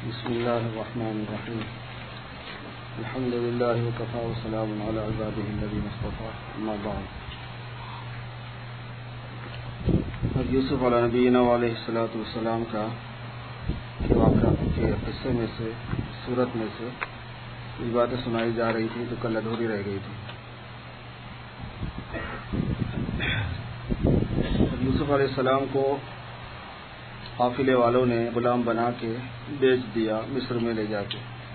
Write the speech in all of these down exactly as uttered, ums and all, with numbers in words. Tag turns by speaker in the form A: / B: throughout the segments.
A: بسم الله الرحمن الرحيم الحمد لله وكفى وسلام على عباده الذين اصطفى اما بعد یوسف علیہ نبینا علیہ الصلوۃ والسلام کا واقعہ کے قصے میں سے سورت میں سے یہ باتیں سنائی جا رہی تھی تو کل ادھوری رہ گئی تھی. یوسف علیہ السلام کو قافلے والوں نے غلام بنا کے بیچ دیا مصر میں لے جا کے.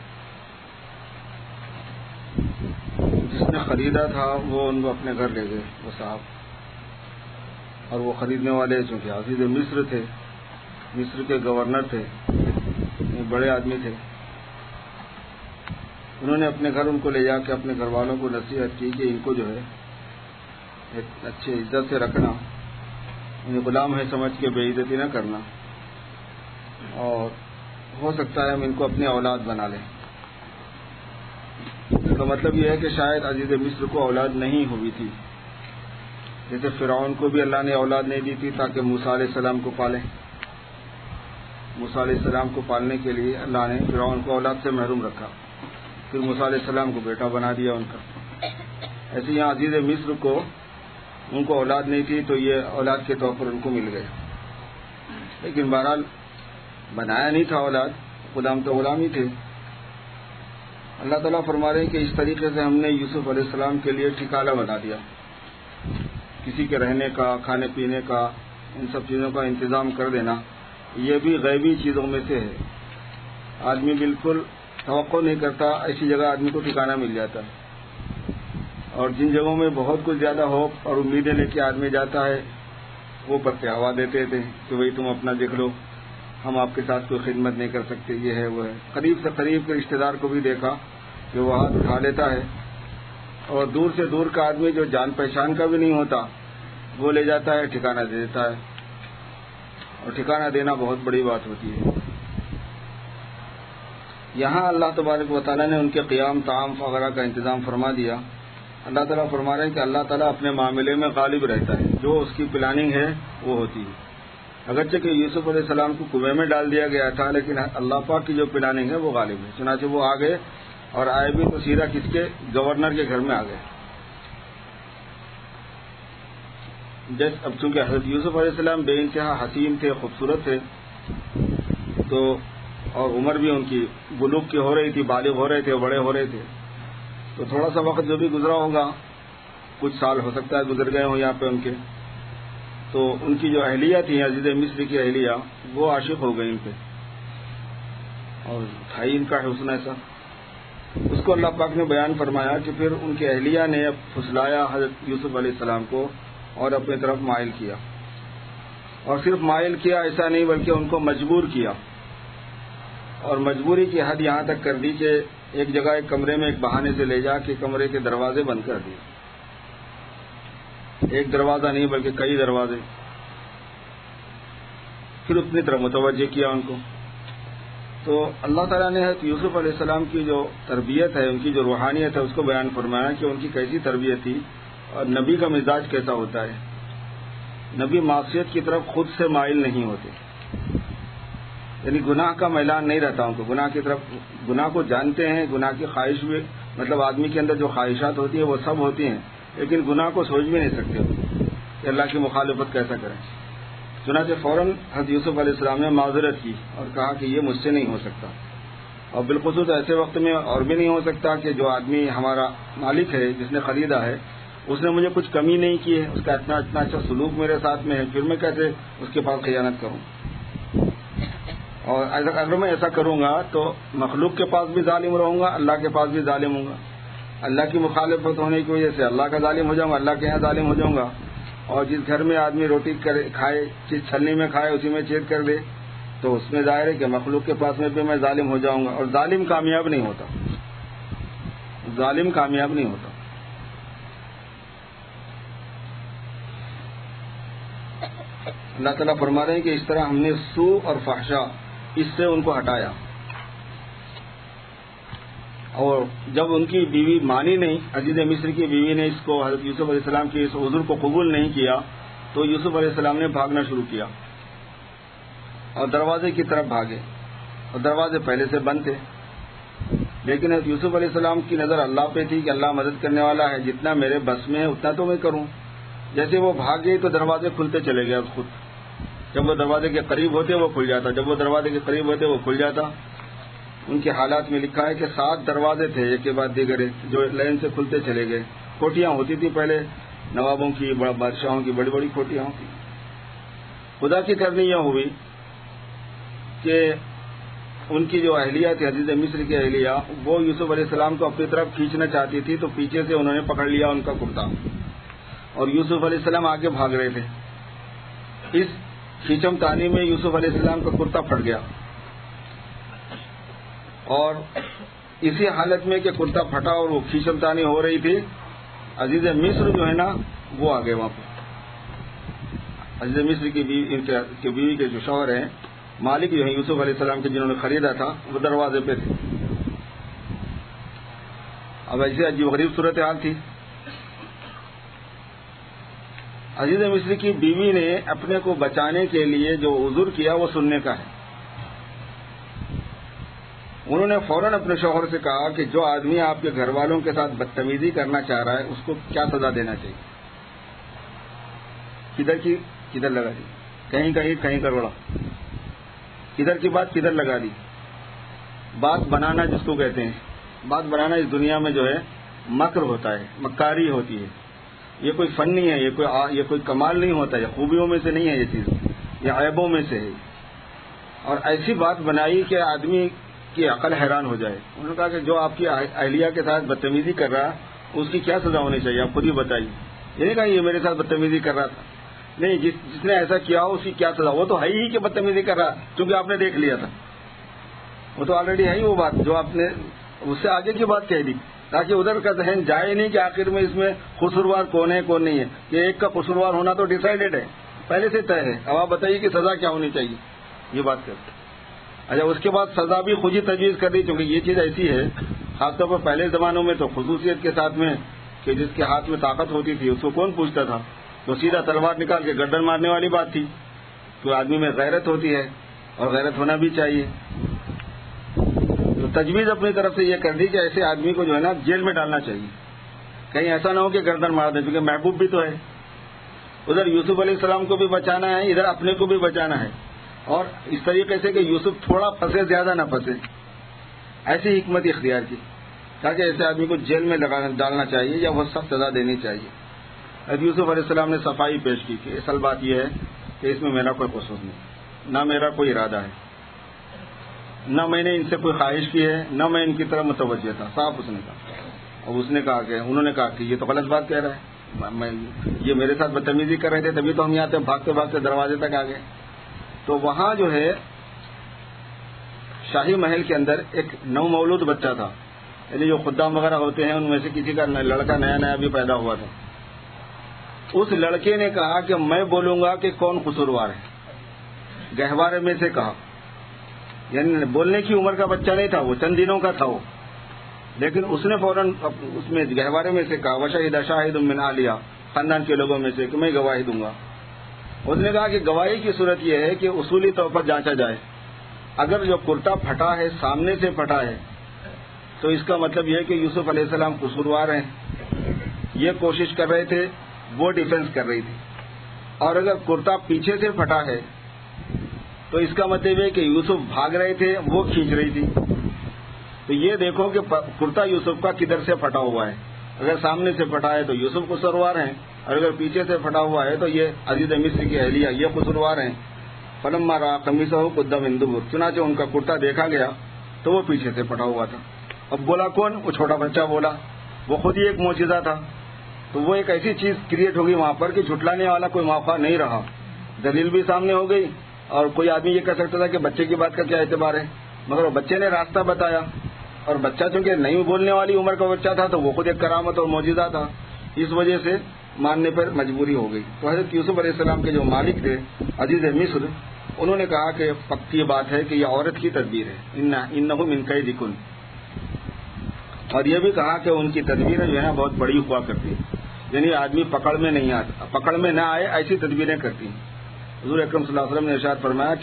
A: جس نے خریدا تھا وہ ان کو اپنے گھر لے گئے وہ صاحب, اور وہ خریدنے والے چونکہ عزیز مصر تھے, مصر کے گورنر تھے, بڑے آدمی تھے, انہوں نے اپنے گھر ان کو لے جا کے اپنے گھر والوں کو نصیحت کی کہ ان کو جو ہے اچھے عزت سے رکھنا, انہیں غلام ہے سمجھ کے بے عزتی نہ کرنا, اور ہو سکتا ہے ہم ان کو اپنی اولاد بنا لیں. اس کا مطلب یہ ہے کہ شاید عزیز مصر کو اولاد نہیں ہوئی تھی, جیسے فرعون کو بھی اللہ نے اولاد نہیں دی تھی تاکہ موسیٰ علیہ السلام کو پالیں. موسیٰ علیہ السلام کو پالنے کے لیے اللہ نے فرعون کو اولاد سے محروم رکھا, پھر موسیٰ علیہ السلام کو بیٹا بنا دیا ان کا. ایسے یہاں عزیز مصر کو ان کو اولاد نہیں تھی تو یہ اولاد کے طور پر ان کو مل گئے, لیکن بہرحال بنایا نہیں تھا اولاد, غلام تو غلام ہی تھے. اللہ تعالیٰ فرما رہے ہیں کہ اس طریقے سے ہم نے یوسف علیہ السلام کے لیے ٹھکانہ بنا دیا, کسی کے رہنے کا, کھانے پینے کا, ان سب چیزوں کا انتظام کر دینا. یہ بھی غیبی چیزوں میں سے ہے. آدمی بالکل توقع نہیں کرتا ایسی جگہ آدمی کو ٹھکانہ مل جاتا ہے, اور جن جگہوں میں بہت کچھ زیادہ ہوپ اور امیدیں لے کے آدمی جاتا ہے وہ پتے ہوا دیتے تھے کہ بھئی تم اپنا دیکھ لو, ہم آپ کے ساتھ کوئی خدمت نہیں کر سکتے, یہ ہے وہ ہے. قریب سے قریب کے رشتہ دار کو بھی دیکھا کہ وہ ہاتھ اٹھا لیتا ہے, اور دور سے دور کا آدمی جو جان پہچان کا بھی نہیں ہوتا وہ لے جاتا ہے, ٹھکانہ دے دیتا ہے. اور ٹھکانہ دینا بہت بڑی بات ہوتی ہے. یہاں اللہ تبارک و تعالیٰ نے ان کے قیام طعام وغیرہ کا انتظام فرما دیا. اللہ تعالیٰ فرما رہے ہیں کہ اللہ تعالیٰ اپنے معاملے میں غالب رہتا ہے, جو اس کی پلاننگ ہے وہ ہوتی ہے. اگرچہ کہ یوسف علیہ السلام کو کنویں میں ڈال دیا گیا تھا, لیکن اللہ پاک کی جو پلاننگ ہے وہ غالب ہے. چنانچہ وہ آ گئے, اور آئے بھی تو سیدھا کس کے, گورنر کے گھر میں آ گئے. جیسے اب چونکہ حضرت یوسف علیہ السلام بے انتہا حسین تھے, خوبصورت تھے, تو اور عمر بھی ان کی بلوغ کی ہو رہی تھی, بالغ ہو رہے تھے, بڑے ہو رہے تھے, تو تھوڑا سا وقت جو بھی گزرا ہوگا, کچھ سال ہو سکتا ہے گزر گئے ہوں یہاں پہ ان کے, تو ان کی جو اہلیہ تھی عزیز مصر کی اہلیہ, وہ عاشق ہو گئی ان پہ, اور تھا ہی ان کا حسن ایسا. اس کو اللہ پاک نے بیان فرمایا کہ پھر ان کی اہلیہ نے پھسلایا حضرت یوسف علیہ السلام کو اور اپنی طرف مائل کیا, اور صرف مائل کیا ایسا نہیں بلکہ ان کو مجبور کیا, اور مجبوری کی حد یہاں تک کر دی کہ ایک جگہ ایک کمرے میں ایک بہانے سے لے جا کے کمرے کے دروازے بند کر دیے. ایک دروازہ نہیں بلکہ کئی دروازے, پھر اپنی طرف متوجہ کیا ان کو. تو اللہ تعالیٰ نے یوسف علیہ السلام کی جو تربیت ہے, ان کی جو روحانیت ہے, اس کو بیان فرمایا کہ ان کی کیسی تربیت تھی, اور نبی کا مزاج کیسا ہوتا ہے. نبی معصیت کی طرف خود سے مائل نہیں ہوتے, یعنی گناہ کا میلان نہیں رہتا ان کو, گناہ کی طرف, گناہ کو جانتے ہیں, گناہ کی خواہش بھی, مطلب آدمی کے اندر جو خواہشات ہوتی ہیں وہ سب ہوتی ہیں, لیکن گناہ کو سوچ بھی نہیں سکتے کہ اللہ کی مخالفت کیسا کریں. چنانچہ فوراً حضرت یوسف علیہ السلام نے معذرت کی اور کہا کہ یہ مجھ سے نہیں ہو سکتا, اور بالخصوص ایسے وقت میں اور بھی نہیں ہو سکتا کہ جو آدمی ہمارا مالک ہے, جس نے خریدا ہے, اس نے مجھے کچھ کمی نہیں کی ہے, اس کا اتنا اتنا اچھا سلوک میرے ساتھ میں ہے, پھر میں کیسے اس کے پاس خیانت کروں. اور اگر میں ایسا کروں گا تو مخلوق کے پاس بھی ظالم رہوں گا, اللہ کے پاس بھی ظالم ہوں گا. اللہ کی مخالفت ہونے کی وجہ سے اللہ کا ظالم ہو جاؤں گا, اللہ کے یہاں ظالم ہو جاؤں گا. اور جس گھر میں آدمی روٹی کرے کھائے, چیز چھلنی میں کھائے, اسی میں چھید کر دے, تو اس میں ظاہر ہے کہ مخلوق کے پاس میں بھی میں ظالم ہو جاؤں گا, اور ظالم کامیاب نہیں ہوتا, ظالم کامیاب نہیں ہوتا. اللہ تعالیٰ فرما رہے ہیں کہ اس طرح ہم نے سوء اور فحشا اس سے ان کو ہٹایا. اور جب ان کی بیوی مانی نہیں, عزیز مصر کی بیوی نے اس کو, حضرت یوسف علیہ السلام کی اس عذر کو قبول نہیں کیا, تو یوسف علیہ السلام نے بھاگنا شروع کیا اور دروازے کی طرف بھاگے. اور دروازے پہلے سے بند تھے. لیکن یوسف علیہ السلام کی نظر اللہ پہ تھی کہ اللہ مدد کرنے والا ہے, جتنا میرے بس میں ہے اتنا تو میں کروں. جیسے وہ بھاگ گئی تو دروازے کھلتے چلے گئے خود. جب وہ دروازے کے قریب ہوتے وہ کھل جاتا, جب وہ دروازے کے قریب ہوتے وہ کھل جاتا. ان کے حالات میں لکھا ہے کہ سات دروازے تھے ایک کے بعد دیگر جو لائن سے کھلتے چلے گئے. کوٹیاں ہوتی تھی پہلے نوابوں کی, بادشاہوں کی بڑی بڑی کوٹیاں ہوتی. خدا کی کرنی یہ ہوئی کہ ان کی جو اہلیہ تھی عزیز مصر کی اہلیہ, وہ یوسف علیہ السلام کو اپنی طرف کھینچنا چاہتی تھی, تو پیچھے سے انہوں نے پکڑ لیا ان کا کرتا, اور یوسف علیہ السلام آگے بھاگ رہے تھے. اس کھینچم تانی میں یوسف علیہ السلام کا کرتا پھٹ گیا, اور اسی حالت میں کہ کرتا پھٹا اور وہ کھینچم تانی ہو رہی تھی, عزیز مصر جو ہے نا وہ آ گئے وہاں پہ. عزیز مصر کی بیوی کے بیوی کے جو شوہر ہیں, مالک جو ہیں یوسف علیہ السلام کے جنہوں نے خریدا تھا, وہ دروازے پہ تھے. اب ایسے عجیب غریب صورتحال تھی. عزیز مصر کی بیوی نے اپنے کو بچانے کے لیے جو عذر کیا وہ سننے کا ہے. انہوں نے فوراً اپنے شوہر سے کہا کہ جو آدمی آپ کے گھر والوں کے ساتھ بدتمیزی کرنا چاہ رہا ہے اس کو کیا سزا دینا چاہیے. کدھر کی کدھر لگا دی, کہیں کہیں کہیں کروڑا, کدھر کی بات کدھر لگا دی. بات بنانا جس کو کہتے ہیں, بات بنانا اس دنیا میں جو ہے مکر ہوتا ہے, مکاری ہوتی ہے. یہ کوئی فن نہیں ہے, یہ کوئی یہ کوئی کمال نہیں ہوتا, یہ خوبیوں میں سے نہیں ہے, یہ چیز یہ عیبوں میں سے ہے. اور ایسی بات بنائی کہ آدمی کی عقل حیران ہو جائے. انہوں نے کہا کہ جو آپ کی اہلیہ کے ساتھ بدتمیزی کر رہا اس کی کیا سزا ہونی چاہیے, آپ خود ہی بتائیے. یہ نہیں کہا یہ میرے ساتھ بدتمیزی کر رہا تھا, نہیں, جس جس نے ایسا کیا اس کی کیا سزا. وہ تو ہے ہی کہ بدتمیزی کر رہا, کیونکہ آپ نے دیکھ لیا تھا, وہ تو آلریڈی ہے ہی وہ بات جو آپ نے اس سے آگے کی بات کہہ دی, تاکہ ادھر کا ذہن جائے نہیں کہ آخر میں اس میں قصوروار کون ہے کون نہیں ہے. کہ ایک کا قصوروار ہونا تو ڈیسائیڈڈ ہے, پہلے سے طے ہے. اب آپ بتائیے کہ سزا کیا ہونی چاہیے, یہ بات کرتے. اچھا, اس کے بعد سزا بھی خود ہی تجویز کر دی, کیونکہ یہ چیز ایسی ہے خاص طور پر پہلے زمانوں میں تو خصوصیت کے ساتھ میں کہ جس کے ہاتھ میں طاقت ہوتی تھی اس کو کون پوچھتا تھا, تو سیدھا تلوار نکال کے گردن مارنے والی بات تھی. تو آدمی میں غیرت ہوتی ہے اور غیرت ہونا بھی چاہیے. تو تجویز اپنی طرف سے یہ کر دی کہ ایسے آدمی کو جو ہے نا جیل میں ڈالنا چاہیے, کہیں ایسا نہ ہو کہ گردن مار دیں, کیونکہ محبوب بھی تو ہے. ادھر یوسف علیہ السلام کو بھی بچانا ہے, ادھر اپنے کو بھی بچانا ہے, اور اس طریقے سے کہ یوسف تھوڑا پھنسے زیادہ نہ پھنسے. ایسی حکمت اختیار کی تاکہ ایسے آدمی کو جیل میں ڈالنا چاہیے یا بہت سخت سزا دینی چاہیے. اب یوسف علیہ السلام نے صفائی پیش کی کہ اصل بات یہ ہے کہ اس میں میرا کوئی قصور نہیں, نہ میرا کوئی ارادہ ہے, نہ میں نے ان سے کوئی خواہش کی ہے, نہ میں ان کی طرف متوجہ تھا. صاف اس نے کہا. اب اس نے کہا کہ انہوں نے کہا کہ یہ تو غلط بات کہہ رہا ہے, میں یہ میرے ساتھ بدتمیزی کر رہے تھے تبھی تو ہم یہاں سے بھاگتے بھاگتے دروازے تک آ گئے. تو وہاں جو ہے شاہی محل کے اندر ایک نو مولود بچہ تھا, یعنی جو خدام وغیرہ ہوتے ہیں ان میں سے کسی کا لڑکا نیا نیا بھی پیدا ہوا تھا. اس لڑکے نے کہا کہ میں بولوں گا کہ کون قصوروار ہے. گہوارے میں سے کہا, یعنی بولنے کی عمر کا بچہ نہیں تھا, وہ چند دنوں کا تھا وہ, لیکن اس نے فوراً اس میں گہوارے میں سے کہا وشہد شاہد من اہلیہ, خاندان کے لوگوں میں سے, کہ میں گواہی دوں گا. اس نے کہا کہ گواہی کی صورت یہ ہے کہ اصولی طور پر جانچا جائے, اگر جو کرتا پھٹا ہے سامنے سے پھٹا ہے تو اس کا مطلب یہ ہے کہ یوسف علیہ السلام قصوروار ہیں, یہ کوشش کر رہے تھے, وہ ڈیفنس کر رہی تھی. اور اگر کرتا پیچھے سے پھٹا ہے تو اس کا مطلب یہ کہ یوسف بھاگ رہے تھے, وہ کھینچ رہی تھی. تو یہ دیکھو کہ کرتا یوسف کا کدھر سے پھٹا ہوا ہے. اگر سامنے سے پھٹا ہے تو یوسف قصوروار ہیں, اور اگر پیچھے سے پھٹا ہوا ہے تو یہ عزیز مصر کی اہلیہ یہ قصوروار ہیں. فلما رأى قميصه قد من دبر, چنانچہ ان کا کرتا دیکھا گیا تو وہ پیچھے سے پھٹا ہوا تھا. اب بولا کون؟ وہ چھوٹا بچہ بولا, وہ خود ہی ایک معجزہ تھا. تو وہ ایک ایسی چیز کریٹ ہوگی وہاں پر کہ جھٹلانے والا کوئی موقع نہیں رہا, دلیل بھی سامنے ہو گئی, اور کوئی آدمی یہ کہہ سکتا تھا کہ بچے کی بات کا کیا اعتبار ہے, مگر وہ بچے نے راستہ بتایا, اور بچہ چونکہ نہیں بولنے والی عمر کا بچہ تھا تو وہ خود ایک کرامت اور معجزہ تھا, اس وجہ سے ماننے پر مجبوری ہو گئی. تو حضرت یوسف علیہ السلام کے جو مالک تھے عزیز مصر, انہوں نے کہا کہ پکی بات ہے کہ یہ عورت کی تدبیر ہے, انہ من کیدکن, اور یہ بھی کہا کہ ان کی تدبیریں جو ہے نا بہت بڑی ہوا کرتی, یعنی آدمی پکڑ میں نہیں آتا, پکڑ میں نہ آئے ایسی تدبیریں کرتی. حضور اکرم صلی اللہ علیہ وسلم نے ارشاد فرمایا کہ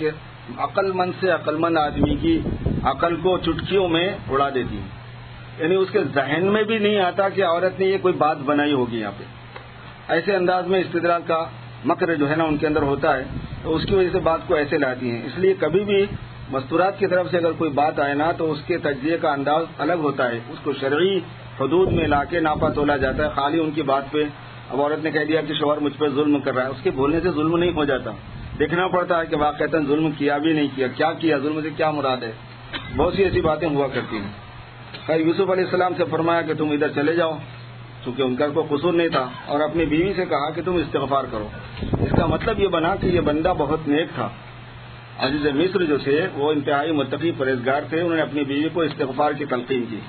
A: عقل مند سے عقل مند آدمی کی عقل کو چٹکیوں میں اڑا دیتی ہیں. یعنی اس کے ذہن میں بھی نہیں آتا کہ عورت نے یہ کوئی بات بنائی ہوگی یہاں پہ. ایسے انداز میں استدلال کا مکر جو ہے نا ان کے اندر ہوتا ہے, تو اس کی وجہ سے بات کو ایسے لاتی ہیں. اس لیے کبھی بھی مستورات کی طرف سے اگر کوئی بات آئے نا تو اس کے تجزیے کا انداز الگ ہوتا ہے, اس کو شرعی حدود میں لا کے ناپا تولا جاتا ہے. خالی ان کی بات پہ اب عورت نے کہہ دیا کہ شوہر مجھ پہ ظلم کر رہا ہے, اس کے بولنے سے ظلم نہیں ہو جاتا, دیکھنا پڑتا ہے کہ واقعتاً ظلم کیا بھی نہیں کیا, کیا کیا, ظلم سے کیا مراد ہے. بہت سی ایسی باتیں ہوا کرتی ہیں. خیر یوسف علیہ السلام سے فرمایا کہ تم ادھر چلے جاؤ, چونکہ ان کا کوئی قصور نہیں تھا, اور اپنی بیوی سے کہا کہ تم استغفار کرو. اس کا مطلب یہ بنا کہ یہ بندہ بہت نیک تھا. عزیز مصر جو تھے وہ انتہائی متقی پرہیزگار تھے, انہوں نے اپنی بیوی کو استغفار کی تلقین کی.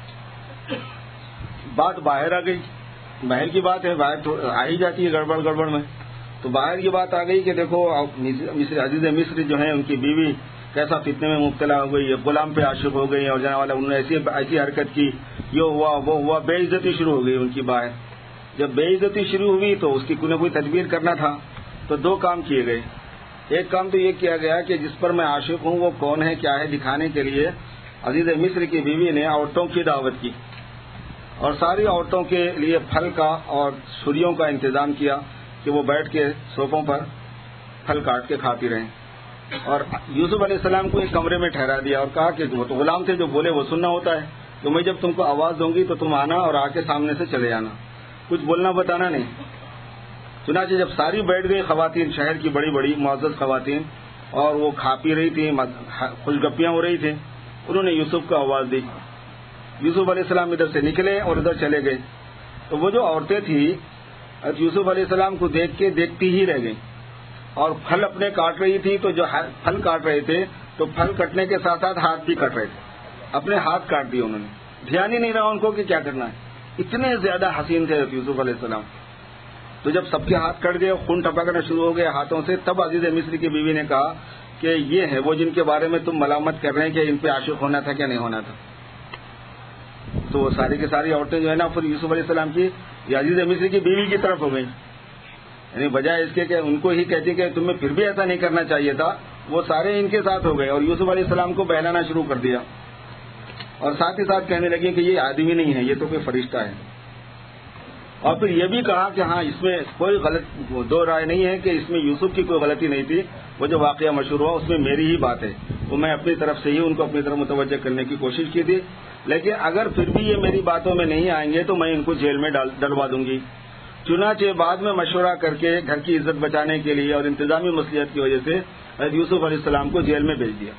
A: بات باہر آ گئی, باہر کی بات ہے, باہر آ ہی جاتی ہے گڑبڑ گڑبڑ میں. تو باہر کی بات آ گئی کہ دیکھو مصر عزیز مصر جو ہیں ان کی بیوی کیسا فتنے میں مبتلا ہو گئی, غلام پہ عاشق ہو گئی, اور جناب والا انہوں نے ایسی ایسی حرکت کی, یہ ہوا وہ ہوا, بے عزتی شروع ہو گئی ان کی باہر. جب بے عزتی شروع ہوئی تو اس کی کوئی نہ کوئی تدبیر کرنا تھا, تو دو کام کیے گئے. ایک کام تو یہ کیا گیا کہ جس پر میں عاشق ہوں وہ کون ہے کیا ہے دکھانے کے لیے عزیز مصر کی بیوی نے عورتوں کی دعوت کی, اور ساری عورتوں کے لیے پھل کا اور چھریوں کا انتظام کیا کہ وہ بیٹھ کے صوفوں پر پھل کاٹ کے کھاتی رہیں. اور یوسف علیہ السلام کو ایک کمرے میں ٹھہرا دیا اور کہا کہ وہ تو غلام تھے, جو بولے وہ سننا ہوتا ہے, تو میں جب تم کو آواز دوں گی تو تم آنا اور آ کے سامنے سے چلے جانا, کچھ بولنا بتانا نہیں. چنانچہ جب ساری بیٹھ گئی خواتین, شہر کی بڑی بڑی معزز خواتین, اور وہ کھا پی رہی تھیں, خوش گپیاں ہو رہی تھیں, انہوں نے یوسف کو آواز دی. یوسف علیہ السلام ادھر سے نکلے اور ادھر چلے گئے. تو وہ جو عورتیں تھیں یوسف علیہ السلام کو دیکھ کے دیکھتی ہی رہ گئیں, اور پھل اپنے کاٹ رہی تھی. تو جو پھل کاٹ رہے تھے تو پھل کٹنے کے ساتھ ساتھ ہاتھ بھی کٹ رہے تھے, اپنے ہاتھ کاٹ دیے انہوں نے, دھیان ہی نہیں رہا ان کو کہ کیا کرنا ہے. اتنے زیادہ حسین تھے یوسف علیہ السلام. تو جب سب کے ہاتھ کٹ گئے, خون ٹپکنا شروع ہو گیا ہاتھوں سے, تب عزیز مصر کی بیوی نے کہا کہ یہ ہے وہ جن کے بارے میں تم ملامت کر رہے ہیں کہ ان پہ عاشق ہونا تھا کیا نہیں ہونا تھا. تو وہ ساری کی ساری عورتیں جو ہے نا پھر یوسف علیہ السلام کی عزیز مصر کی بیوی کی طرف ہو گئی, یعنی بجائے اس کے کہ ان کو ہی کہتی کہ تمہیں پھر بھی ایسا نہیں کرنا چاہیے تھا, وہ سارے ان کے ساتھ ہو گئے اور یوسف علیہ السلام کو بہلانا شروع کر دیا, اور ساتھ ہی ساتھ کہنے لگے کہ یہ آدمی نہیں ہے, یہ تو کوئی فرشتہ ہے. اور پھر یہ بھی کہا کہ ہاں اس میں کوئی غلط دو رائے نہیں ہے کہ اس میں یوسف کی کوئی غلطی نہیں تھی, وہ جو واقعہ مشہور ہوا اس میں میری ہی بات ہے, وہ میں اپنی طرف سے ہی ان کو اپنی طرف متوجہ کرنے کی کوشش کی تھی, لیکن اگر پھر بھی یہ میری باتوں میں نہیں آئیں گے تو میں ان کو جیل میں ڈلوا دوں گی. چنانچہ بعد میں مشورہ کر کے گھر کی عزت بچانے کے لیے اور انتظامی مصلحت کی وجہ سے یوسف علیہ السلام کو جیل میں بھیج دیا.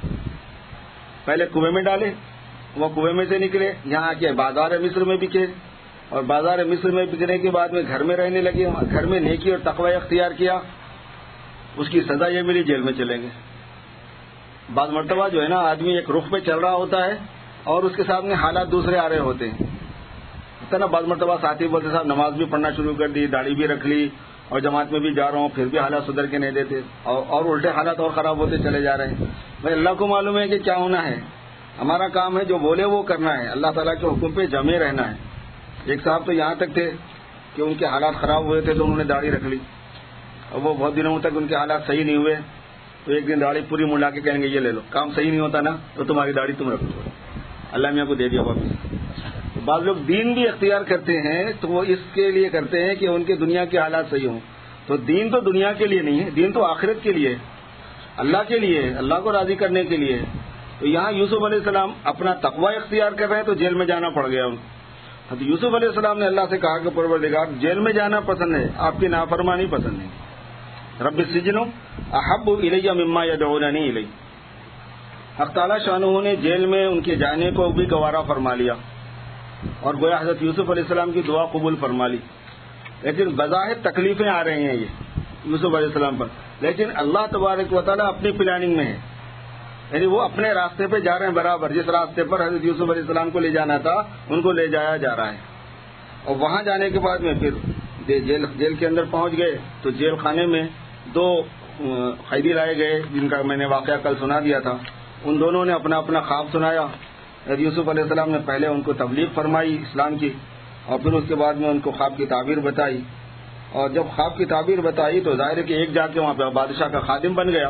A: پہلے کنویں میں ڈالے, وہ کنویں میں سے نکلے, یہاں کے بازار مصر میں بکے, اور بازار مصر میں بکنے کے بعد میں گھر میں رہنے لگے, گھر میں نیکی اور تقوی اختیار کیا, اس کی سزا یہ ملی جیل میں چلیں گے. بعض مرتبہ جو ہے نا آدمی ایک رخ پہ چل رہا ہوتا ہے اور اس کے سامنے حالات دوسرے آ رہے ہوتے ہیں. نا بعض مرتبہ ساتھی بولتے صاحب نماز بھی پڑھنا شروع کر دی, داڑھی بھی رکھ لی, اور جماعت میں بھی جا رہا ہوں, پھر بھی حالات سدھر کے نہیں دیتے, اور, اور الٹے حالات اور خراب ہوتے چلے جا رہے ہیں. بھائی اللہ کو معلوم ہے کہ کیا ہونا ہے, ہمارا کام ہے جو بولے وہ کرنا ہے, اللہ تعالیٰ کے حکم پہ جمے رہنا ہے. ایک صاحب تو یہاں تک تھے کہ ان کے حالات خراب ہوئے تھے تو انہوں نے داڑھی رکھ لی, اور وہ بہت دنوں تک ان کے حالات صحیح نہیں ہوئے, تو ایک دن داڑھی پوری منڈا کے کہیں گے یہ لے لو, کام صحیح نہیں ہوتا نا تو تمہاری داڑھی تم رکھ لو, اللہ میاں کو دے دیا واپس. بعض لوگ دین بھی اختیار کرتے ہیں تو وہ اس کے لیے کرتے ہیں کہ ان کے دنیا کے حالات صحیح ہوں. تو دین تو دنیا کے لیے نہیں ہے, دین تو آخرت کے لیے, اللہ کے لیے, اللہ کو راضی کرنے کے لیے. تو یہاں یوسف علیہ السلام اپنا تقوی اختیار کر رہے ہیں تو جیل میں جانا پڑ گیا ان کو. تو یوسف علیہ السلام نے اللہ سے کہا کہ پروردگار جیل میں جانا پسند ہے, آپ کی نافرمانی پسند نہیں. رب السجن احب الی مما یدعوننی الیہ. حق تعالیٰ شانہ نے جیل میں ان کے جانے کو بھی گوارا فرما لیا, اور گویا حضرت یوسف علیہ السلام کی دعا قبول فرما لی. لیکن بظاہر تکلیفیں آ رہی ہیں یہ یوسف علیہ السلام پر, لیکن اللہ تبارک و تعالیٰ اپنی پلاننگ میں ہے, یعنی وہ اپنے راستے پہ جا رہے ہیں برابر, جس راستے پر حضرت یوسف علیہ السلام کو لے جانا تھا ان کو لے جایا جا رہا ہے. اور وہاں جانے کے بعد میں پھر جیل جیل کے اندر پہنچ گئے تو جیل خانے میں دو قیدی لائے گئے جن کا میں نے واقعہ کل سنا دیا تھا. ان دونوں نے اپنا اپنا خواب سنایا. یوسف علیہ السلام نے پہلے ان کو تبلیغ فرمائی اسلام کی, اور پھر اس کے بعد میں ان کو خواب کی تعبیر بتائی. اور جب خواب کی تعبیر بتائی تو ظاہر ہے کہ ایک جا کے وہاں پہ بادشاہ کا خادم بن گیا,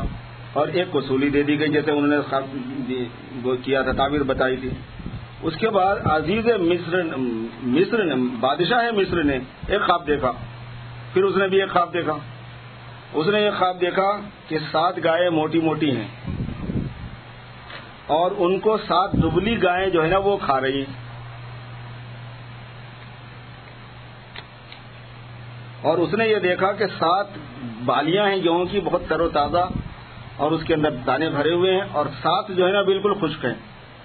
A: اور ایک کو سولی دے دی گئی جیسے انہوں نے وہ کیا تھا، تعبیر بتائی تھی. اس کے بعد عزیز مصر مصر نے بادشاہ مصر نے ایک خواب دیکھا. پھر اس نے بھی ایک خواب دیکھا. اس نے ایک خواب دیکھا کہ سات گائے موٹی موٹی ہیں اور ان کو سات دبلی گائیں جو ہے نا وہ کھا رہی ہیں. اور اس نے یہ دیکھا کہ سات بالیاں ہیں گیہوں کی بہت تر و تازہ اور اس کے اندر دانے بھرے ہوئے ہیں، اور سات جو ہے نا بالکل خشک ہیں.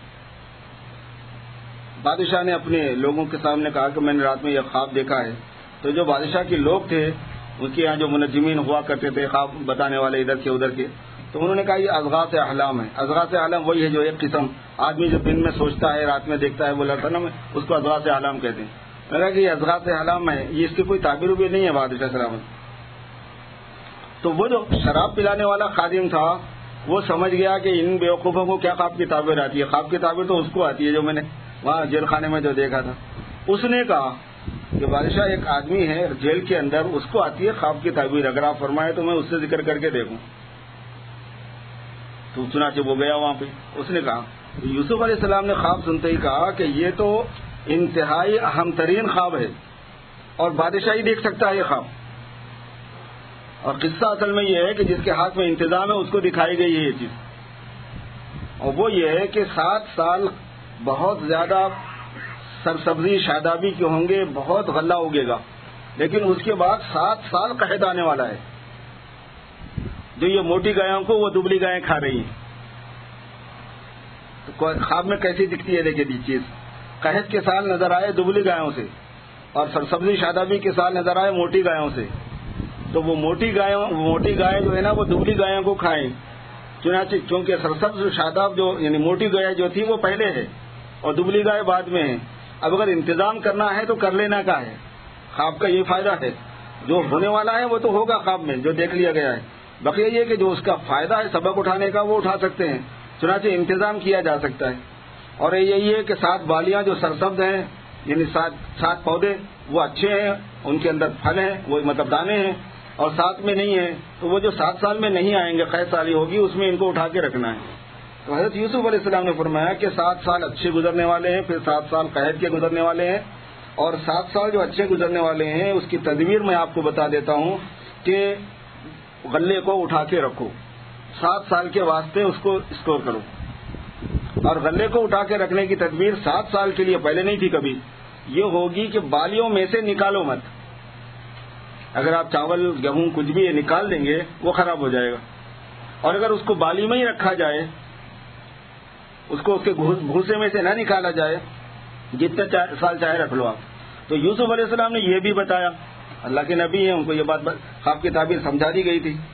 A: بادشاہ نے اپنے لوگوں کے سامنے کہا کہ میں نے رات میں یہ خواب دیکھا ہے. تو جو بادشاہ کے لوگ تھے ان کے یہاں جو منجمین ہوا کرتے تھے خواب بتانے والے ادھر کے ادھر کے، تو انہوں نے کہا یہ اضغاث احلام ہے. اضغاث احلام وہی ہے جو ایک قسم آدمی جو دن میں سوچتا ہے رات میں دیکھتا ہے وہ لڑتا نا، اس کو اضغاث احلام کہتے ہیں. میں نے کہا کہ یہ اضغاث احلام ہے، یہ اس کی کوئی تعبیر بھی نہیں ہے بادشاہ سلامت. تو وہ جو شراب پلانے والا خادم تھا وہ سمجھ گیا کہ ان بیوقوفوں کو کیا خواب کی تعبیر آتی ہے. خواب کی تعبیر تو اس کو آتی ہے جو میں نے وہاں جیل خانے میں جو دیکھا تھا. اس نے کہا کہ بادشاہ ایک آدمی ہے جیل کے اندر، اس کو آتی ہے خواب کی تعبیر، اگر آپ فرمائے تو میں اس سے ذکر کر کے دیکھوں. تو چنانچہ وہ گیا وہاں پہ. اس نے کہا یوسف علیہ السلام نے خواب سنتے ہی کہا کہ یہ تو انتہائی اہم ترین خواب ہے اور بادشاہ ہی دیکھ سکتا ہے یہ خواب. اور قصہ اصل میں یہ ہے کہ جس کے ہاتھ میں انتظام ہے اس کو دکھائی گئی ہے یہ چیز، اور وہ یہ ہے کہ سات سال بہت زیادہ سرسبزی شادابی کے ہوں گے، بہت غلہ اگے گا، لیکن اس کے بعد سات سال قحط آنے والا ہے. جو یہ موٹی گایوں کو وہ دبلی گائیں کھا رہی ہیں. تو خواب میں کیسی دکھتی ہے دیکھیے یہ چیز. قحط کے سال نظر آئے دبلی گایوں سے اور سرسبزی شادابی کے سال نظر آئے موٹی گایوں سے. تو وہ موٹی گایوں موٹی گائے جو ہے نا وہ دبلی گایوں کو کھائیں. چنانچہ چونکہ سرسبز شاداب جو یعنی موٹی گائے جو تھی وہ پہلے ہے اور دبلی گائے بعد میں ہے. اب اگر انتظام کرنا ہے تو کر لینا کا ہے. خواب کا یہ فائدہ ہے، جو ہونے والا ہے وہ تو ہوگا خواب میں جو دیکھ لیا گیا ہے. بقیہ یہ کہ جو اس کا فائدہ ہے سبق اٹھانے کا وہ اٹھا سکتے ہیں. چنانچہ انتظام کیا جا سکتا ہے. اور یہی ہے کہ سات بالیاں جو سرسبز ہیں یعنی سات سات پودے وہ اچھے ہیں، ان کے اندر پھل ہیں، وہ مطلب دانے ہیں، اور ساتھ میں نہیں ہے تو وہ جو سات سال میں نہیں آئیں گے قحط سالی ہوگی اس میں ان کو اٹھا کے رکھنا ہے. تو حضرت یوسف علیہ السلام نے فرمایا کہ سات سال اچھے گزرنے والے ہیں، پھر سات سال قحط کے گزرنے والے ہیں، اور سات سال جو اچھے گزرنے والے ہیں اس کی تدبیر میں آپ کو بتا دیتا ہوں کہ غلے کو اٹھا کے رکھو، سات سال کے واسطے اس کو اسٹور کرو. اور غلے کو اٹھا کے رکھنے کی تدبیر سات سال کے لیے پہلے نہیں تھی کبھی، یہ ہوگی کہ بالیوں میں سے نکالو مت. اگر آپ چاول گیہوں کچھ بھی نکال دیں گے وہ خراب ہو جائے گا، اور اگر اس کو بالی میں ہی رکھا جائے، اس کو اس کے بھوسے میں سے نہ نکالا جائے، جتنے سال چاہے رکھ لو آپ. تو یوسف علیہ السلام نے یہ بھی بتایا، اللہ کے نبی ہیں ان کو یہ بات خواب کی تعبیر سمجھا دی گئی تھی.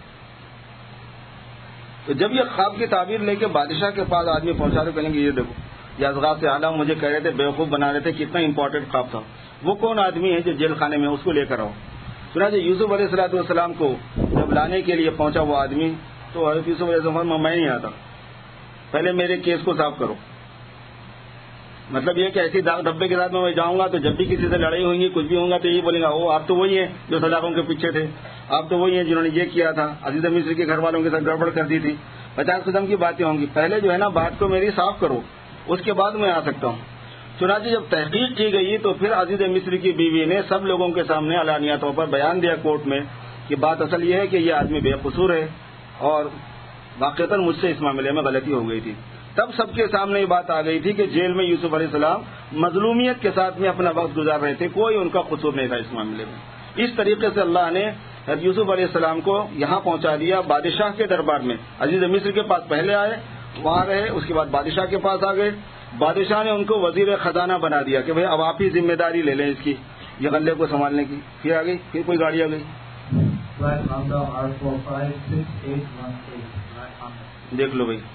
A: تو جب یہ خواب کی تعبیر لے کے بادشاہ کے پاس آدمی پہنچا تو کہیں گے یہ دیکھو یہ اضغاث احلام مجھے کہہ رہے تھے، بیوقوف بنا رہے تھے، کتنا امپورٹنٹ خواب تھا. وہ کون آدمی ہے جو جیل خانے میں، اس کو لے کر آؤ. چنانچہ یوسف علیہ الصلوۃ والسلام کو جب لانے کے لیے پہنچا وہ آدمی، تو حضرت یوسف علیہ السلام میں نہیں آتا، پہلے میرے کیس کو صاف کرو. مطلب یہ کہ ایسی داغ دھبے کے ساتھ میں جاؤں گا تو جب بھی کسی سے لڑائی ہوئی گی کچھ بھی ہوگا تو یہ بولیں گا وہ آپ تو وہی ہیں جو صداقوں کے پیچھے تھے، آپ تو وہی ہیں جنہوں نے یہ کیا تھا، عزیز مصر کے گھر والوں کے ساتھ گڑبڑ کر دی تھی. پچاس قسم کی باتیں ہوں گی، پہلے جو ہے نا بات کو میری صاف کرو، اس کے بعد میں آ سکتا ہوں. چنانچہ جب تحقیق کی گئی تو پھر عزیز مصر کی بیوی نے سب لوگوں کے سامنے علانیہ طور پر بیان دیا کورٹ میں کہ بات اصل یہ ہے کہ یہ آدمی بے قصور ہے اور واقعتاً مجھ سے اس معاملے میں غلطی ہو گئی تھی. تب سب کے سامنے یہ بات آ گئی تھی کہ جیل میں یوسف علیہ السلام مظلومیت کے ساتھ میں اپنا وقت گزار رہے تھے، کوئی ان کا قصور نہیں تھا اس معاملے میں. اس طریقے سے اللہ نے حضرت یوسف علیہ السلام کو یہاں پہنچا دیا بادشاہ کے دربار میں. عزیز مصر کے پاس پہلے آئے، وہاں رہے، اس کے بعد بادشاہ کے پاس آ گئے. بادشاہ نے ان کو وزیر خزانہ بنا دیا کہ بھئی اب آپ ہی ذمہ داری لے لیں اس کی، یہ غلے کو سنبھالنے کی. پھر آ گئی، پھر کوئی گاڑی آ گئی، دیکھ لو بھائی.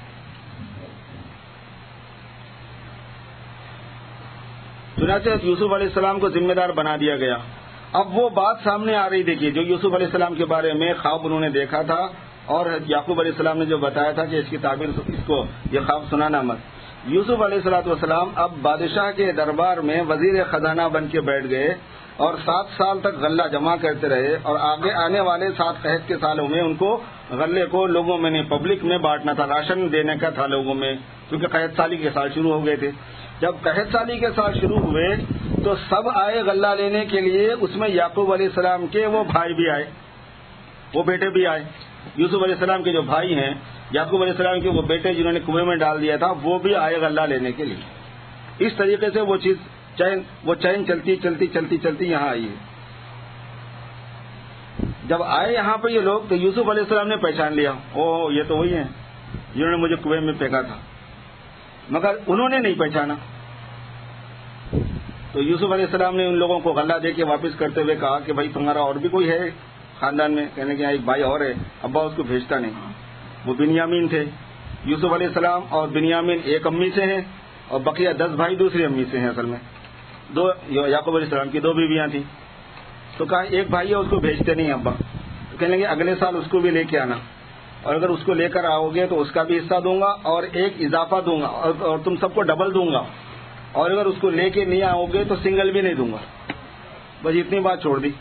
A: چنانچہ یوسف علیہ السلام کو ذمہ دار بنا دیا گیا. اب وہ بات سامنے آ رہی، دیکھیے جو یوسف علیہ السلام کے بارے میں خواب انہوں نے دیکھا تھا اور یعقوب علیہ السلام نے جو بتایا تھا کہ اس کی تعبیر اس کو یہ خواب سنانا مت. یوسف علیہ الصلوۃ والسلام اب بادشاہ کے دربار میں وزیر خزانہ بن کے بیٹھ گئے اور سات سال تک غلہ جمع کرتے رہے اور آگے آنے والے سات قحط کے سالوں میں ان کو غلے کو لوگوں میں نہیں پبلک میں بانٹنا تھا، راشن دینے کا تھا لوگوں میں، کیونکہ قحط سالی کے سال شروع ہو گئے تھے۔ جب قحط سالی کے سال شروع ہوئے تو سب آئے غلہ لینے کے لیے، اس میں یعقوب علیہ السلام کے وہ بھائی بھی آئے، وہ بیٹے بھی آئے۔ یوسف علیہ السلام کے جو بھائی ہیں، یعقوب علیہ السلام کے وہ بیٹے جنہوں نے کنویں میں ڈال دیا تھا، وہ بھی آئے غلہ لینے کے لیے۔ اس طریقے سے وہ چیز چین وہ چین چلتی چلتی چلتی چلتی یہاں آئی ہے۔ جب آئے یہاں پہ یہ لوگ تو یوسف علیہ السلام نے پہچان لیا، او یہ تو وہی ہیں جنہوں نے مجھے کنویں میں پھینکا تھا، مگر انہوں نے نہیں پہچانا۔ تو یوسف علیہ السلام نے ان لوگوں کو غلہ دے کے واپس کرتے ہوئے کہا کہ بھائی تمہارا اور بھی کوئی ہے خاندان میں؟ کہنے کہ ایک بھائی اور ہے، ابا اس کو بھیجتا نہیں۔ وہ بنیامین تھے۔ یوسف علیہ السلام اور بنیامین ایک امی سے ہیں اور بقیہ دس بھائی دوسری امی سے ہیں۔ اصل میں دو یعقوب علیہ السلام کی دو بیویاں تھیں، تو کہا ایک بھائی ہے اس کو بھیجتے نہیں ابا، تو کہنے لگے اگلے سال اس کو بھی لے کے آنا، اور اگر اس کو لے کر آؤ گے تو اس کا بھی حصہ دوں گا اور ایک اضافہ دوں گا، اور تم سب کو ڈبل دوں گا، اور اگر اس کو لے کے نہیں آؤ گے تو سنگل بھی نہیں دوں گا۔ بس اتنی بات چھوڑ دی۔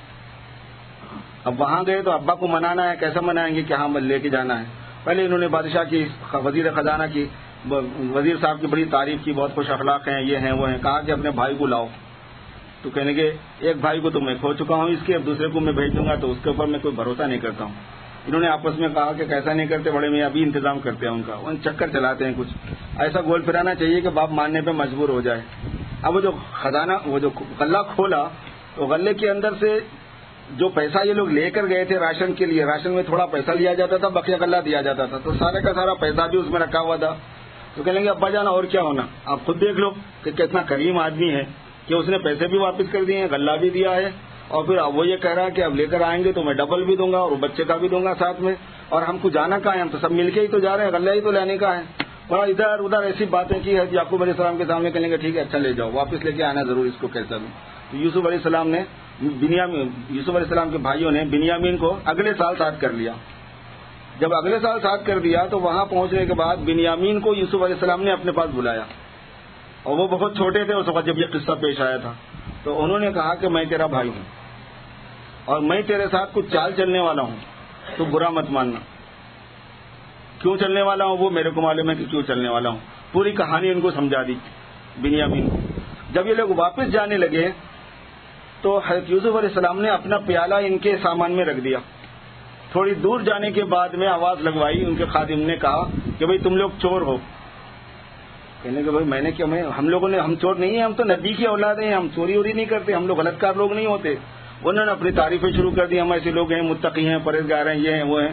A: اب وہاں گئے تو ابا کو منانا ہے، کیسا منائیں گے کہ ہاں لے کے جانا ہے؟ پہلے انہوں نے بادشاہ کی، وزیر خزانہ کی، وزیر صاحب کی بڑی تعریف کی، بہت خوش اخلاق ہیں، یہ ہیں وہ ہیں۔ کہا کہ اپنے بھائی کو لاؤ، تو کہنے کے ایک بھائی کو تو میں کھو چکا ہوں اس کے، اب دوسرے کو میں بھیج دوں گا تو اس کے اوپر میں کوئی بھروسہ نہیں کرتا ہوں۔ انہوں نے آپس میں کہا کہ کیسا نہیں کرتے بڑے میاں، ابھی انتظام کرتے ہیں ان کا، ان چکر چلاتے ہیں کچھ ایسا گول پھرانا چاہیے کہ باپ ماننے پہ مجبور ہو جائے۔ اب وہ جو خزانہ وہ جو غلہ کھولا تو غلے کے اندر سے جو پیسہ یہ لوگ لے کر گئے تھے راشن کے لیے، راشن میں تھوڑا پیسہ لیا جاتا تھا، بقیہ غلہ دیا جاتا تھا، تو سارے کا سارا پیسہ بھی اس میں رکھا ہوا تھا۔ تو کہیں گے ابا جان اور کیا ہونا، آپ خود دیکھ لو کہ کتنا کریم آدمی ہے کہ اس نے پیسے بھی واپس کر دیے ہیں، غلہ بھی دیا ہے، اور پھر وہ یہ کہہ رہا ہے کہ اب لے کر آئیں گے تو میں ڈبل بھی دوں گا اور بچے کا بھی دوں گا ساتھ میں، اور ہم کو جانا کہاں ہے، ہم تو سب مل کے ہی تو جا رہے ہیں، غلہ ہی تو لینے کا ہے۔ بڑا ادھر ادھر ایسی باتیں کی ہے یعقوب علیہ السلام کے سامنے، کہیں گے ٹھیک ہے اچھا لے جاؤ، واپس لے کے آنا ضرور اس کو کیسا بھی۔ تو یوسف علیہ السلام نے بنیامین یوسف علیہ السلام کے بھائیوں نے بنیامین کو اگلے سال ساتھ کر لیا۔ جب اگلے سال ساتھ کر دیا تو وہاں پہنچنے کے بعد بنیامین کو یوسف علیہ السلام نے اپنے پاس بلایا، اور وہ بہت چھوٹے تھے اس وقت جب یہ قصہ پیش آیا تھا۔ تو انہوں نے کہا کہ میں تیرا بھائی ہوں اور میں تیرے ساتھ کچھ چال چلنے والا ہوں، تو برا مت ماننا۔ کیوں چلنے والا ہوں وہ میرے کو معلوم ہے کہ کیوں چلنے والا ہوں۔ پوری کہانی ان کو سمجھا دی بنیامین کو۔ جب یہ لوگ واپس جانے لگے تو حضرت یوسف علیہ السلام نے اپنا پیالہ ان کے سامان میں رکھ دیا۔ تھوڑی دور جانے کے بعد میں آواز لگوائی، ان کے خادم نے کہا کہ بھئی تم لوگ چور ہو۔ کہنے کہ بھائی میں نے کیا، میں ہم لوگوں نے ہم چور نہیں ہیں، ہم تو نبی کی اولاد ہیں، ہم چوری ووری نہیں کرتے، ہم لوگ غلط کار لوگ نہیں ہوتے۔ انہوں نے اپنی تعریفیں شروع کر دی، ہم ایسے لوگ ہیں، متقی ہیں، پرہیزگار ہیں، یہ ہیں وہ ہیں۔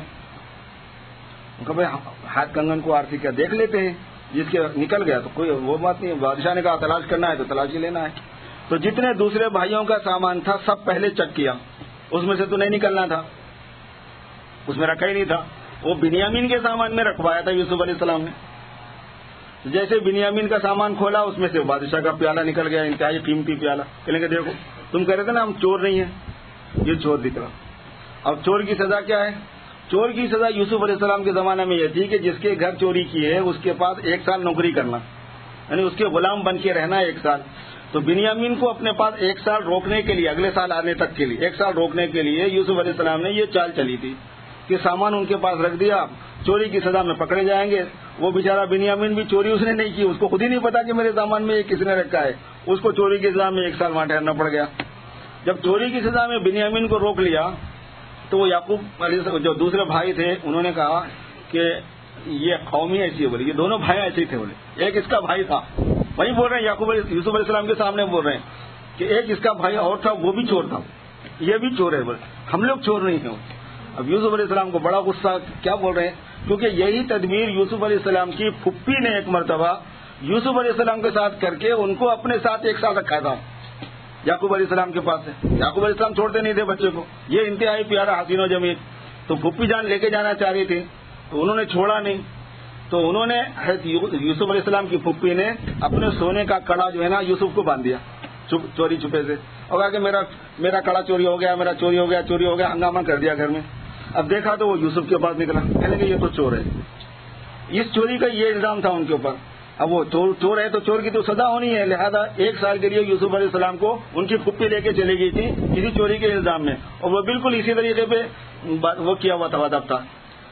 A: کہ بھائی ہاتھ کنگن کو آرسی کیا دیکھ لیتے ہیں، جس کے نکل گیا تو کوئی وہ بات نہیں۔ بادشاہ نے کہا تلاش کرنا ہے تو تلاش ہی لینا ہے۔ تو جتنے دوسرے بھائیوں کا سامان تھا سب پہلے چیک کیا، اس میں سے تو نہیں نکلنا تھا، اس میں رکھا ہی نہیں تھا، وہ بنیامین کے سامان میں رکھوایا تھا یوسف علیہ السلام نے۔ جیسے بنیامین کا سامان کھولا اس میں سے بادشاہ کا پیالہ نکل گیا، انتہائی قیمتی پیالہ۔ کہنے کہ دیکھو تم کہہ رہے تھے نا ہم چور نہیں ہیں، یہ چور دکھ رہا۔ اب چور کی سزا کیا ہے؟ چور کی سزا یوسف علیہ السلام کے زمانے میں یہ تھی کہ جس کے گھر چوری کی ہے اس کے پاس ایک سال نوکری کرنا، یعنی اس کے غلام بن کے رہنا ایک سال۔ تو بنیامین کو اپنے پاس ایک سال روکنے کے لیے، اگلے سال آنے تک کے لیے ایک سال روکنے کے لیے یوسف علیہ السلام نے یہ چال چلی تھی کہ سامان ان کے پاس رکھ دیا، چوری کی سزا میں پکڑے جائیں گے۔ وہ بیچارہ بنیامین بھی چوری اس نے نہیں کی، اس کو خود ہی نہیں پتا کہ میرے سامان میں یہ کس نے رکھا ہے، اس کو چوری کی سزا میں ایک سال وہاں ٹھہرنا پڑ گیا۔ جب چوری کی سزا میں بنیامین کو روک لیا تو وہ یعقوب علیہ جو دوسرے بھائی تھے انہوں نے کہا کہ یہ قوم ہی ایسی ہے، بولے یہ دونوں بھائی ایسے تھے، بولے ایک اس کا بھائی تھا، وہی بول رہے ہیں یعقوب یوسف علیہ السلام کے سامنے بول رہے ہیں کہ ایک اس کا بھائی اور تھا وہ بھی چور تھا، یہ بھی چور ہے، بولے ہم لوگ چور نہیں ہیں۔ اب یوسف علیہ السلام کو بڑا غصہ، کیا بول رہے ہیں، کیونکہ یہی تدبیر یوسف علیہ السلام کی پھپھی نے ایک مرتبہ یوسف علیہ السلام کے ساتھ کر کے ان کو اپنے ساتھ ایک ساتھ رکھا تھا یعقوب علیہ السلام کے پاس سے۔ یعقوب علیہ السلام چھوڑتے نہیں تھے بچے کو، یہ انتہائی پیارا حسین و جمیل، تو پھپھی جان لے کے جانا چاہ رہی تھی تو انہوں نے چھوڑا نہیں، تو انہوں نے یوسف علیہ السلام کی پھپھی نے اپنے سونے کا کڑا جو ہے نا یوسف کو باندھ دیا چوری چھپے سے، اور کہا کہ میرا میرا کڑا چوری ہو گیا، میرا چوری ہو گیا چوری ہو گیا ہنگامہ کر دیا گھر میں۔ اب دیکھا تو وہ یوسف کے پاس نکلا، کہنے کہ یہ تو چور ہے، اس چوری کا یہ الزام تھا ان کے اوپر۔ اب وہ چور ہے تو چور کی تو سزا ہونی ہے، لہذا ایک سال کے لیے یوسف علیہ السلام کو ان کی پھپھی لے کے چلی گئی تھی کسی چوری کے الزام میں، اور وہ بالکل اسی طریقے پہ وہ کیا ہوا تھا ادب تھا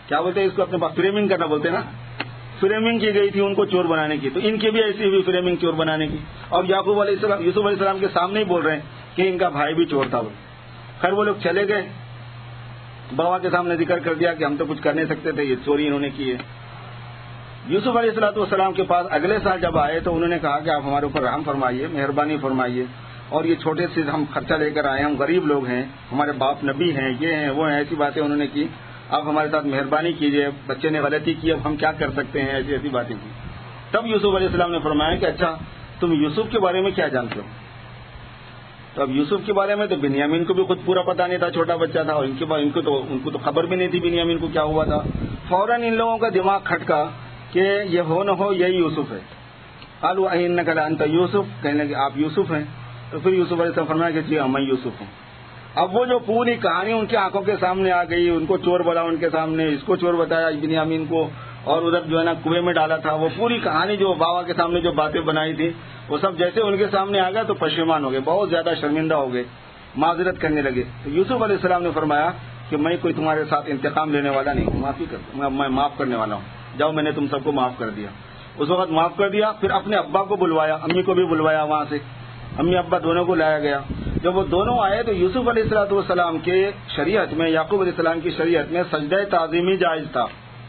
A: کیا بولتے ہیں اس کو اپنے پاس فریمنگ کرنا بولتے ہیں نا, فریمنگ کی گئی تھی ان کو چور بنانے کی. تو ان کی بھی ایسی ہوئی فریمنگ چور بنانے کی, اور یعقوب علیہ السلام یوسف علیہ السلام کے سامنے ہی بول رہے ہیں کہ ان کا بھائی بھی چور تھا. وہ خیر وہ لوگ چلے گئے, بابا کے سامنے ذکر کر دیا کہ ہم تو کچھ کر نہیں سکتے تھے, یہ چوری انہوں نے کی ہے. یوسف علیہ الصلوۃ والسلام کے پاس اگلے سال جب آئے تو انہوں نے کہا کہ آپ ہمارے اوپر رحم فرمائیے, مہربانی فرمائیے, اور یہ چھوٹے سے ہم خرچہ لے کر آئے, ہم غریب لوگ ہیں, ہمارے باپ نبی ہیں, یہ ہیں وہ ہیں, ایسی باتیں انہوں نے کی. آپ ہمارے ساتھ مہربانی کیجیے, بچے نے غلطی کی, اب ہم کیا کر سکتے ہیں, ایسی ایسی باتیں کی. تب یوسف علیہ السلام نے فرمایا کہ اچھا تم یوسف کے بارے میں کیا جانتے ہو؟ تو اب یوسف کے بارے میں تو بنیامین کو بھی خود پورا پتہ نہیں تھا, چھوٹا بچہ تھا, اور ان کے بعد ان کو تو ان کو تو خبر بھی نہیں تھی بنیامین کو کیا ہوا تھا. فوراً ان لوگوں کا دماغ کھٹکا کہ یہ ہو نہ ہو یہی یوسف ہے. قالوا انک لانت یوسف, کہنے لگے آپ یوسف ہیں. تو پھر یوسف علیہ السلام فرمایا کہ جی ہاں میں یوسف ہوں. اب وہ جو پوری کہانی ان کی آنکھوں کے سامنے آ گئی, ان کو چور بولا ان کے سامنے, اس کو چور بتایا بنیامین کو, اور ادھر جو ہے نا کنویں میں ڈالا تھا, وہ پوری کہانی جو بابا کے سامنے جو باتیں بنائی تھی وہ سب جیسے ان کے سامنے آ گیا تو پشیمان ہو گئے, بہت زیادہ شرمندہ ہو گئے, معذرت کرنے لگے. تو یوسف علیہ السلام نے فرمایا کہ میں کوئی تمہارے ساتھ انتقام لینے والا نہیں ہوں, معافی کر میں معاف کرنے والا ہوں, جاؤ میں نے تم سب کو معاف کر دیا. اس وقت معاف کر دیا. پھر اپنے ابا کو بلوایا, امی کو بھی بلوایا, وہاں سے امی ابا دونوں کو لایا گیا. جب وہ دونوں آئے تو یوسف علیہ الصلوۃ والسلام کے شریعت میں, یعقوب علیہ السلام کی شریعت میں سجدہ تعظیمی جائز تھا.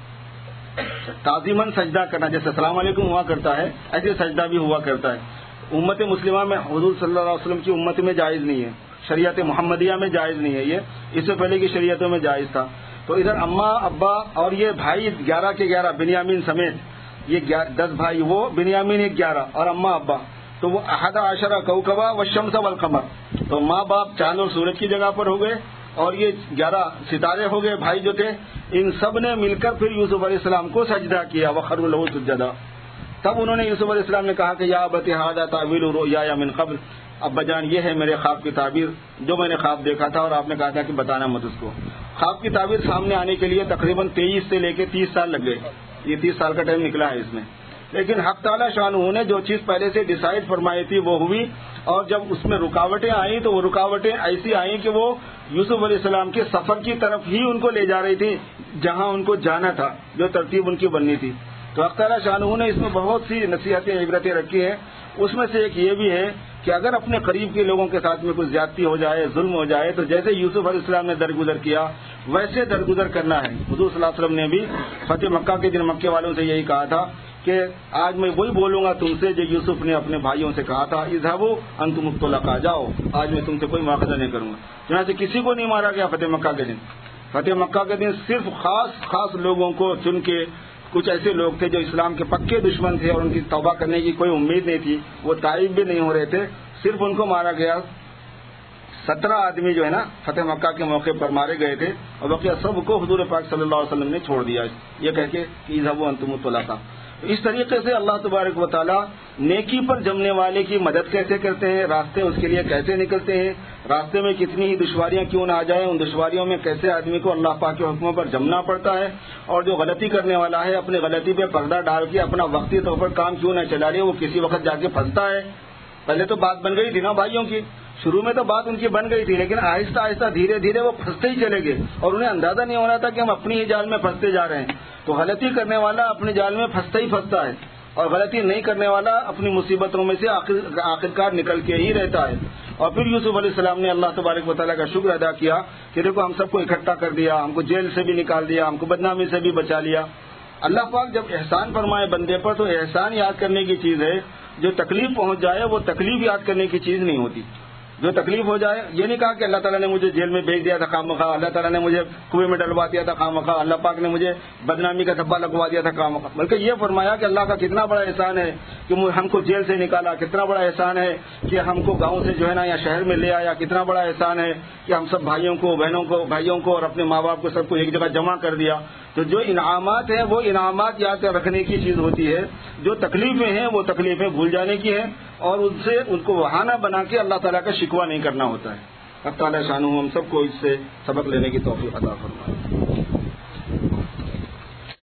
A: تعظیماً سجدہ کرنا, جیسے السلام علیکم ہوا کرتا ہے ایسے سجدہ بھی ہوا کرتا ہے. امت مسلمہ میں حضور صلی اللہ علیہ وسلم کی امت میں جائز نہیں ہے, شریعت محمدیہ میں جائز نہیں ہے, یہ اس سے پہلے کی شریعتوں میں جائز تھا. تو ادھر اماں ابا اور یہ بھائی گیارہ کے گیارہ بنیامین سمیت, یہ دس بھائی, وہ بنیامین ایک گیارہ اور اماں ابا, تو وہ احد عشرہ کوکبہ والشمس والقمر, تو ماں باپ چاند اور سورج کی جگہ پر ہو گئے, اور یہ گیارہ ستارے ہو گئے بھائی جو تھے, ان سب نے مل کر پھر یوسف علیہ السلام کو سجدہ کیا. وخروا لہ سجدا. تب انہوں نے یوسف علیہ السلام نے کہا کہ یا ابت ھذا تأویل رؤیایا من قبل, ابا جان یہ ہے میرے خواب کی تعبیر, جو میں نے خواب دیکھا تھا اور آپ نے کہا تھا کہ بتانا مت اس کو. خواب کی تعبیر سامنے آنے کے لیے تقریباً تیئیس سے لے کے تیس سال لگ گئے, یہ تیس سال کا ٹائم نکلا ہے اس میں. لیکن حق تعالیٰ شانہ نے جو چیز پہلے سے ڈیسائیڈ فرمائی تھی وہ ہوئی, اور جب اس میں رکاوٹیں آئیں تو وہ رکاوٹیں ایسی آئیں کہ وہ یوسف علیہ السلام کے سفر کی طرف ہی ان کو لے جا رہی تھی جہاں ان کو جانا تھا, جو ترتیب ان کی بننی تھی. تو حق تعالیٰ شانہ نے اس میں بہت سی نصیحتیں عبرتیں رکھی ہیں. اس میں سے ایک یہ بھی ہے کہ اگر اپنے قریب کے لوگوں کے ساتھ میں کچھ زیادتی ہو جائے, ظلم ہو جائے, تو جیسے یوسف علیہ السلام نے درگزر کیا ویسے درگزر کرنا ہے. حضور صلی اللہ علیہ وسلم نے بھی فتح مکہ کے دن مکے والوں سے یہی کہا تھا کہ آج میں وہی بولوں گا تم سے جو یوسف نے اپنے بھائیوں سے کہا تھا, اذهبوا انتم الطلقاء, جاؤ آج میں تم سے کوئی مواخذہ نہیں کروں گا. چنانچہ کسی کو نہیں مارا گیا فتح مکہ کے دن. فتح مکہ کے دن صرف خاص خاص لوگوں کو چن کے, کچھ ایسے لوگ تھے جو اسلام کے پکے دشمن تھے اور ان کی توبہ کرنے کی کوئی امید نہیں تھی, وہ تائب بھی نہیں ہو رہے تھے, صرف ان کو مارا گیا. سترہ آدمی جو ہے نا فتح مکہ کے موقع پر مارے گئے تھے, اور بقیہ سب کو حضور پاک صلی اللہ علیہ وسلم نے چھوڑ دیا یہ کہہ کے کہ اذهبوا انتم الطلقاء. اس طریقے سے اللہ تبارک و تعالیٰ نیکی پر جمنے والے کی مدد کیسے کرتے ہیں, راستے اس کے لیے کیسے نکلتے ہیں, راستے میں کتنی ہی دشواریاں کیوں نہ آ جائیں, ان دشواریوں میں کیسے آدمی کو اللہ پاک کے حکموں پر جمنا پڑتا ہے, اور جو غلطی کرنے والا ہے اپنی غلطی پہ پردہ ڈال کے اپنا وقتی طور پر کام کیوں نہ چلا لے, وہ کسی وقت جا کے پھنستا ہے. پہلے تو بات بن گئی تھی نا بھائیوں کی, شروع میں تو بات ان کی بن گئی تھی, لیکن آہستہ آہستہ دھیرے دھیرے وہ پھنستے ہی چلے گئے, اور انہیں اندازہ نہیں ہو رہا تھا کہ ہم اپنی ہی جال میں پھنستے جا رہے ہیں. تو غلطی کرنے والا اپنے جال میں پھنستا ہی پھنستا ہے, اور غلطی نہیں کرنے والا اپنی مصیبتوں میں سے آخرکار نکل کے ہی رہتا ہے. اور پھر یوسف علیہ السلام نے اللہ تبارک و تعالیٰ کا شکر ادا کیا کہ دیکھو ہم سب کو اکٹھا کر دیا, ہم کو جیل سے بھی نکال دیا, ہم کو بدنامی سے بھی بچا لیا. اللہ پاک جب احسان فرمائے بندے پر تو احسان یاد کرنے کی چیز ہے, جو تکلیف پہنچ جائے وہ تکلیف یاد کرنے کی چیز نہیں ہوتی. جو تکلیف ہو جائے, یہ نہیں کہا کہ اللہ تعالیٰ نے مجھے جیل میں بھیج دیا تھا خواہ مخواہ, اللہ تعالیٰ نے مجھے کنویں میں ڈلوا دیا تھا خواہ مخواہ, اللہ پاک نے مجھے بدنامی کا دھبا لگوا دیا تھا خواہ مخواہ, بلکہ یہ فرمایا کہ اللہ کا کتنا بڑا احسان ہے کہ ہم کو جیل سے نکالا, کتنا بڑا احسان ہے کہ ہم کو گاؤں سے جو ہے نا یا شہر میں لے آیا, کتنا بڑا احسان ہے کہ ہم سب بھائیوں کو بہنوں کو بھائیوں کو اور اپنے ماں باپ کو سب کو ایک جگہ جمع کر دیا. تو جو انعامات ہیں وہ انعامات یاد رکھنے کی چیز ہوتی ہے, جو تکلیفیں ہیں وہ تکلیفیں بھول جانے کی ہیں, اور ان سے ان کو بہانہ بنا کے اللہ تعالیٰ کا شکوہ نہیں کرنا ہوتا ہے. اب تعالیٰ شانہ ہم سب کو اس سے سبق لینے کی توفیق عطا فرمائے.